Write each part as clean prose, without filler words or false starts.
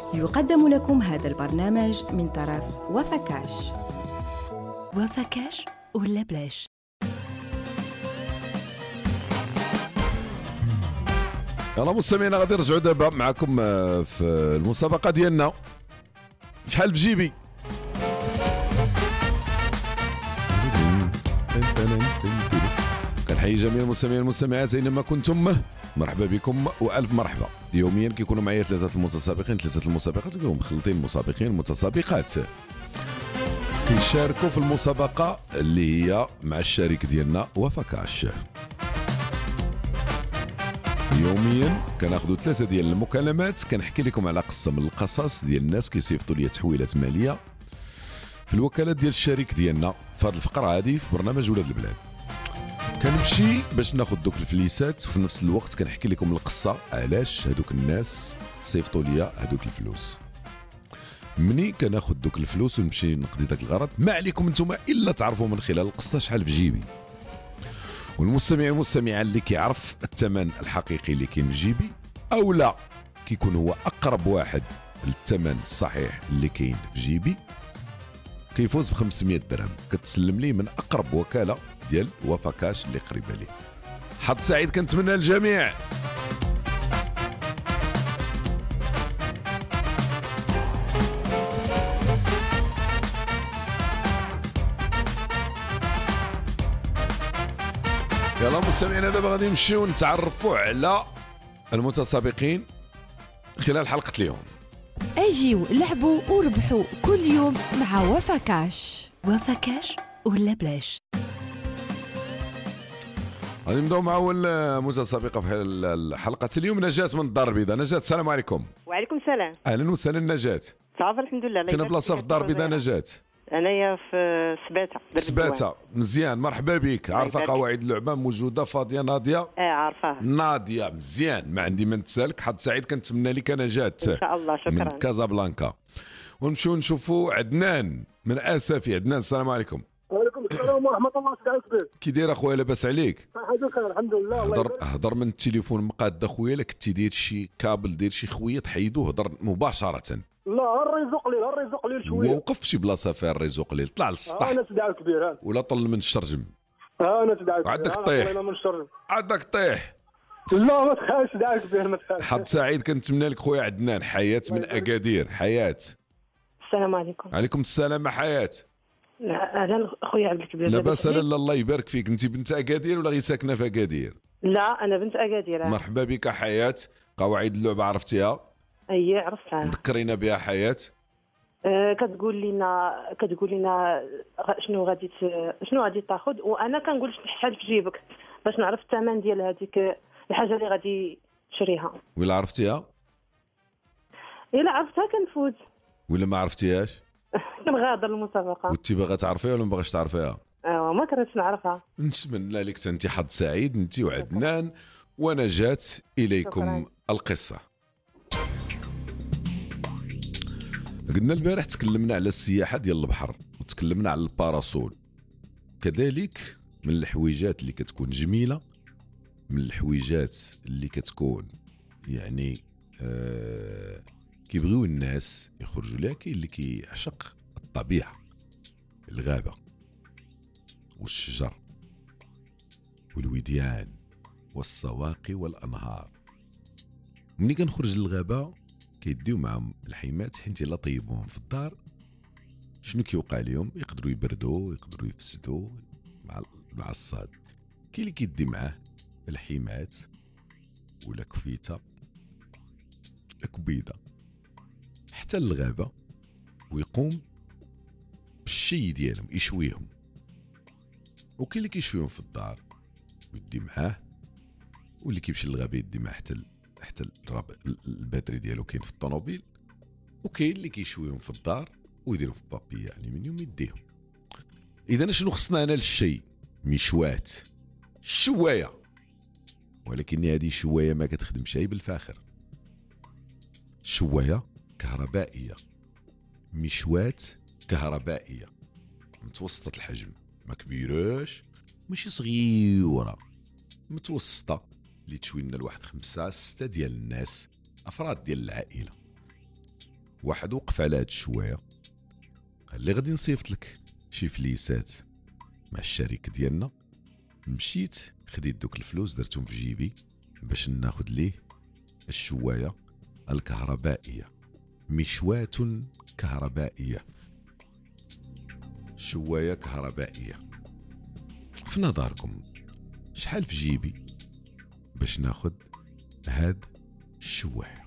يقدم لكم هذا البرنامج من طرف وفكاش. وفكاش ولا بلاش؟ يلا مستمعينا، غادي نرجعوا دابا معكم في المسابقه ديالنا شحال في جيبي. كنحيي جميع المستمعين والمستمعات اينما كنتم، مرحبا بكم والف مرحبا. يوميا كيكونوا معايا ثلاثه المسابقات اليوم مخلطين المسابقين المتسابقات كيشاركوا في المسابقه اللي هي مع الشريك ديالنا وفكاش. يوميا كناخذوا 3 ديال المكالمات، كنحكي لكم على قصه من القصص ديال الناس كيصيفطوا لي تحويلات ماليه في الوكالات ديال الشريك ديالنا في هذه الفقره هذه في برنامج ولاد البلاد. كنمشي باش ناخذ دوك الفليسات وفي نفس الوقت كنحكي لكم القصه علاش هذوك الناس صيفطوا لي هذوك الفلوس. مني كناخذ دوك الفلوس ونمشي نقضي داك الغرض، ما عليكم انتم الا تعرفوا من خلال القصه شحال في جيبي. والمستمع والمستمعه اللي كيعرف الثمن الحقيقي اللي كاين في جيبي او لا كيكون هو اقرب واحد للثمن الصحيح اللي كاين في جيبي كيفوز ب 500 درهم. كتسلم لي من اقرب وكاله ديال وفكاش اللي قريبه لي. حظ سعيد كنتمنى للجميع. يلا مستمعينا، دابا غادي نمشيو نتعرفوا على المتسابقين خلال حلقه اليوم. اجيو لعبوا وربحوا كل يوم مع وفكاش. وفكاش ولا بلاش؟ غادي نبداو مع اول متسابقه في الحلقه اليوم، نجاة من الدار البيضاء. نجاة السلام عليكم. وعليكم السلام. اهلا وسهلا نجاة. صافي الحمد لله. فين بلاصه في الدار البيضاء نجاة؟ انايا في سباتة. مزيان، مرحبا بك. عارفه قواعد اللعبه موجوده فاضيه ناضيه؟ عارفاها ناضيه مزيان. ما عندي ما نتسالك. حظ سعيد كنتمنى لك نجاة ان شاء الله. شكرا. من كازابلانكا. ونمشيو نشوفوا عدنان من اسفي. عدنان السلام عليكم. وعليكم السلام ورحمة الله وبركاته. كي داير اخويا؟ لاباس عليك؟ حاجة خير الحمد لله. هضر من التليفون مقاد اخويا، لا كنتي داير شي كابل داير شي خويط حيدوه، هضر مباشرة. لا الريزو قليل شوية. وقف في شي بلاصة فيها الريزو قليل، طلع للسطح. انا تدعو كبير ولا طل من الشرجم. انا تدعو كبير. عندك طيح. عندك طيح. لا ما تخافش، دعو كبير ما تخافش. حظ سعيد كنتمنى لك خويا عدنان. حياة من اكادير. حياة. السلام عليكم. عليكم السلام حياة. اهلا خويا عبد الكبير. لاباس؟ لا الله يبارك فيك. انت بنت اكادير ولا غير ساكنه في اكادير؟ لا انا بنت اكادير. مرحبا بك حياة. قواعد اللعبه عرفتيها؟ اي عرفتها. ذكرينا بها حياة. كتقول لنا شنو غادي تاخذ، وانا كنقول شحال في جيبك باش نعرف الثمن ديال هذيك الحاجه اللي غادي تشريها. ولا عرفتيها؟ الا عرفتها كنفوز. ولا ما عرفتيهاش؟ كنغادر المسابقه. وانت باغا تعرفيها ولا ما باغاش تعرفيها؟ ما كرهتش نعرفها. نتمنى لك انت حظ سعيد انت وعدنان ونجاة. اليكم القصه. قلنا البارح تكلمنا على السياحه ديال البحر وتكلمنا على الباراسول، كذلك من الحويجات اللي كتكون جميله، من الحويجات اللي كتكون يعني كيبغيو الناس يخرجوا لها. كاين اللي كيعشق الطبيعه، الغابه والشجر والوديان والسواقي والانهار. ملي كنخرج للغابه كيديو معهم الحيمات، حيت الا طيبوهم في الدار شنو كيوقع لهم؟ يقدروا يبردوا، يقدروا يفسدوا مع الصاد. كاين اللي كيدي معاه الحيمات ولا كفيته ولا كبيده حتى للغابه ويقوم بالشي ديالهم يشويهم. وكاين اللي كيشويهم في الدار ويدي معاه، واللي كيمشي للغابه يدي معاه حتى الباتري ديالو كاين في الطوموبيل. وكاين اللي كيشويهم في الدار ويديروا في بابي يعني من يوم يديهم. اذا شنو خصنا انا للشيء؟ مشوات، شوايه، ولكن هذه الشوايه ما كتخدمش اي بالفاخر. شوايه كهربائيه، مشوات كهربائيه متوسطه الحجم، ما كبيراش ماشي صغيره، متوسطه، اللي تشوي لنا لواحد 5-6 ديال الناس افراد ديال العائله. واحد وقف على هاد الشوايه قال لي غادي نصيفط لك شي فليسات مع الشريك ديالنا. مشيت خديت دوك الفلوس درتهم في جيبي باش ناخذ ليه الشوايه الكهربائيه. مشواة كهربائيه، شوايه كهربائيه. في نظركم شحال في جيبي باش ناخذ هاد الشوايه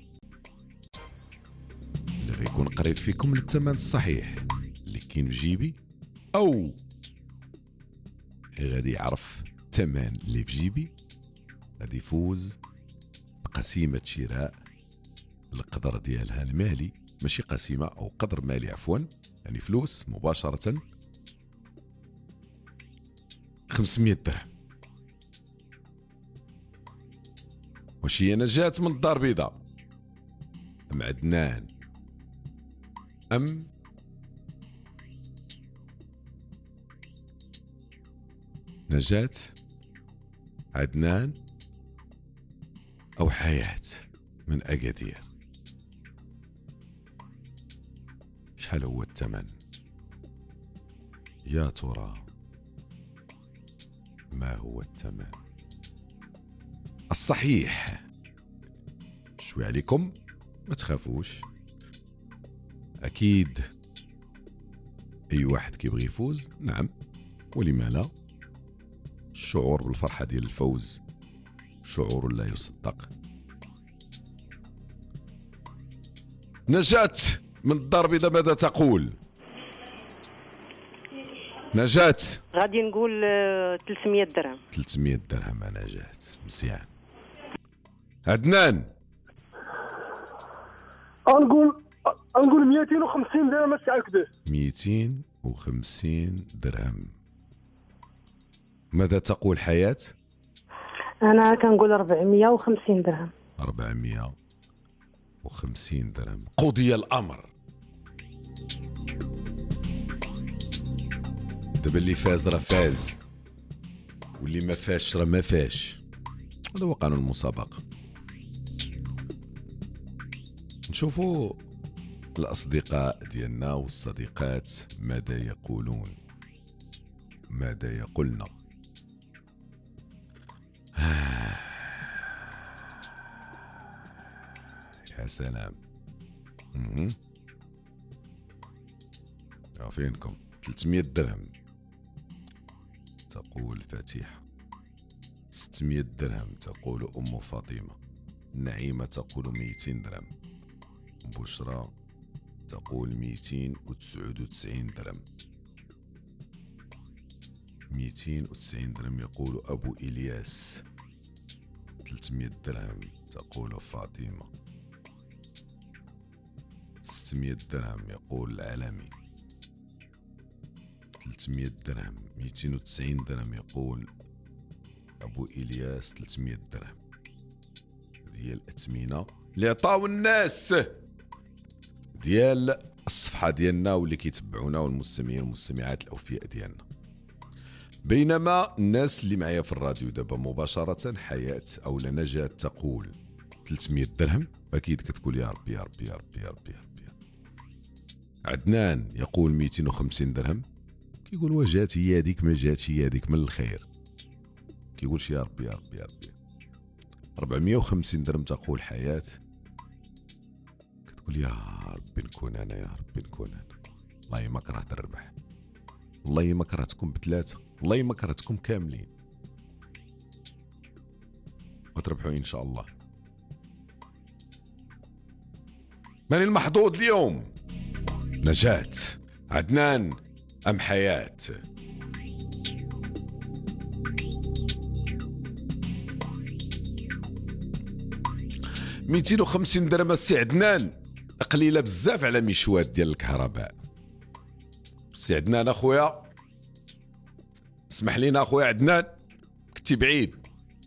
اللي غيكون قريب فيكم للثمن الصحيح اللي كاين في جيبي، او غادي يعرف الثمن اللي في جيبي غادي يفوز بقسيمه شراء القدر ديالها المالي، ماشي قسيمه او قدر مالي عفوا، يعني فلوس مباشره 500 درهم. واش هي نجاة من الدار البيضاء ام عدنان ام نجاة، عدنان او حياة من اكادير؟ شحال هو الثمن يا ترى؟ ما هو الثمن الصحيح؟ شوي عليكم ما تخافوش، اكيد اي واحد كيبغي يفوز، نعم ولما لا. الشعور بالفرحة ديال الفوز شعور لا يصدق. نجاة من الدار البيضاء ماذا تقول؟ نجاة غادي نقول 300 درهم. 300 درهم نجاة، مزيان. عدنان نقول 250 درهم الساعه كبير. 250 درهم. ماذا تقول حياة؟ انا كنقول 450 درهم. 450 درهم. قضي الامر. دابا اللي فاز راه فاز واللي ما فاش راه ما فاش. هذا هو قانون المسابقة. نشوفوا الأصدقاء ديالنا والصديقات ماذا يقولون، ماذا يقولن. يا سلام. فينكم 300 درهم تقول فتيحة، 600 درهم تقول أم فاطمة، نعيمة تقول 200 درهم، بشرى تقول 299 درهم، 290 درهم يقول أبو إلياس، 300 درهم تقول فاطمة، 600 درهم يقول العالمي، 300 درهم، 290 درهم يقول أبو إلياس، 300 درهم. هي الأثمنة اللي عطاو الناس ديال الصفحة ديالنا واللي كيتبعونا والمستمعين والمستمعات الأوفياء ديالنا. بينما الناس اللي معايا في الراديو دابا مباشرة، حياة أو نجاة تقول 300 درهم، أكيد كتقول يا ربي يا ربي يا ربي يا ربي يا ربي. عدنان يقول 250 درهم، كيقول وجات هي هذيك ما جاتش هي هذيك من الخير، كيقولش يا ربي يا ربي يا ربي. 450 درهم تقول حياة، كتقول يا ربي نكون انا يا ربي نكون انا. والله ما كرهت الربح، والله ما كرهتكم بثلاثة، والله ما كرهتكم كاملين، وتربحوا ان شاء الله. من المحظوظ اليوم؟ نجاة، عدنان ام حياة؟ $250 درهم السي عدنان، قليله بزاف على مشوات ديال الكهرباء. السي عدنان اخويا، اسمح لينا اخويا عدنان، كنتي بعيد.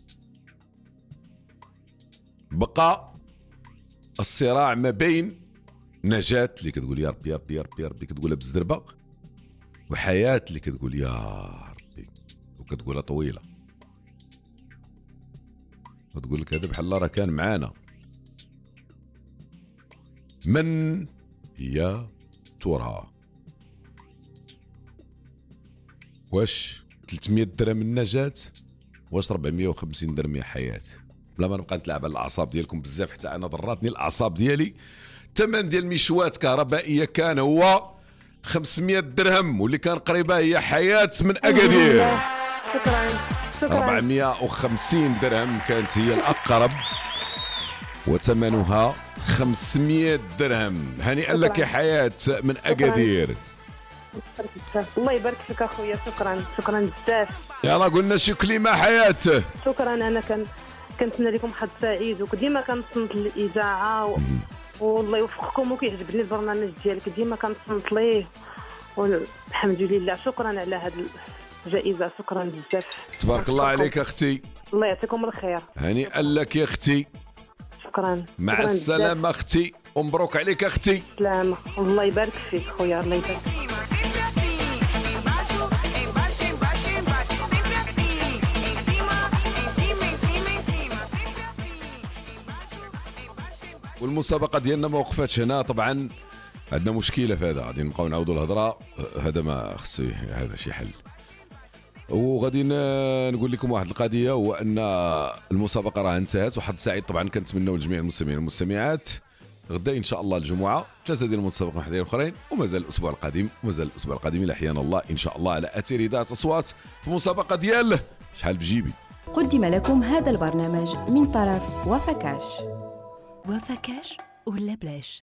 بقى الصراع ما بين نجاة اللي كتقول يا ربي يا ربي يا ربي يا ربي كتقولها بزدربه، وحياة اللي كتقول يا ربي وكتقولها طويله، وتقول لك هذا بحال راه كان معانا. من يا ترى واش 300 درهم النجاة واش 450 درهم يا حياة؟ بلا ما نبقى نتلاعب على الاعصاب ديالكم بزاف، حتى انا ضراتني الاعصاب ديالي. الثمن ديال مشوات كهربائيه كان هو 500 درهم، واللي كان قريبه هي حياة من اكادير. شكرا 450 درهم كانت هي الاقرب، وثمنها 500 درهم. هنيئا لك يا حياة من اكادير. الله يبارك فيك اخويا، شكرا بزاف. يلا قلنا شي كلمه حياة. شكرا. انا كنتمنى لكم حظ سعيد، وديما كنصنت للاذاعه والله يوفقكم، وكيعجبني البرنامج ديالك ديما كنصنت ليه، والحمد لله. شكرا على هذه الجائزه، شكرا بزاف. تبارك الله عليك اختي، الله يعطيكم الخير. هنيئا لك يا اختي. شكرا. مع السلامه اختي، ومبروك عليك اختي. سلامة. الله يبارك فيك خويا، الله يبارك فيك. والمسابقه ديالنا ما وقفتش هنا، طبعا عندنا مشكله في هذا، غادي نبقاو نعاودوا الهضره، هذا ما خصو، هذا شي حل. وغادي نقول لكم واحد القضيه، هو ان المسابقه راه انتهت، وحظ سعيد طبعا كنتمناو لجميع المستمعين والمستمعات. غدا ان شاء الله الجمعه 3 ديال المتسابقين وحدين اخرين، ومازال الاسبوع القادم الى احيانا الله ان شاء الله على اثير اذاعه اصوات في مسابقه ديال شحال بجيبي. قدم لكم هذا البرنامج من طرف وفكاش. وفكاش ولا بلاش.